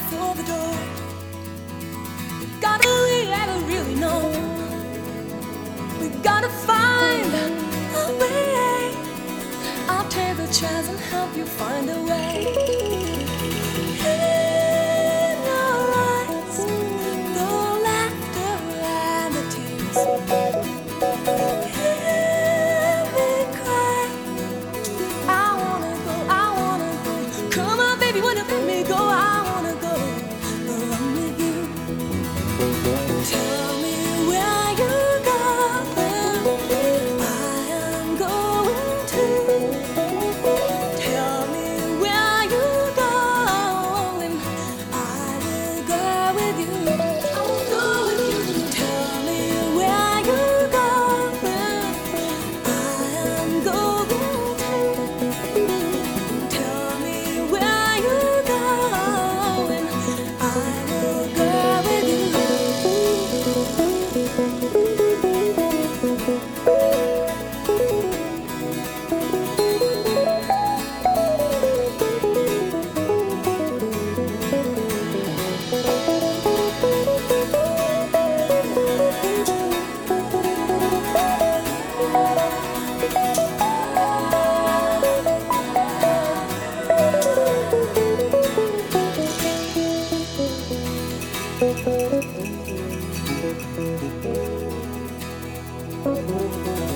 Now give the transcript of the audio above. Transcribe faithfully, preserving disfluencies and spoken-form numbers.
before the door. Gotta really, gotta really know. We gotta find a way. I'll take the chance and help you find a way. In your eyes, the laughter and the tears. Hear me cry. I wanna go, I wanna go. Come on, baby, wanna let me go? I wanna go along with you. Tell me where you're going. I am going too. Tell me where you're going. I will go with you. I will go with you. Tell me where you're going. I am going too. Tell me where you're going. I will go with you. Thank you.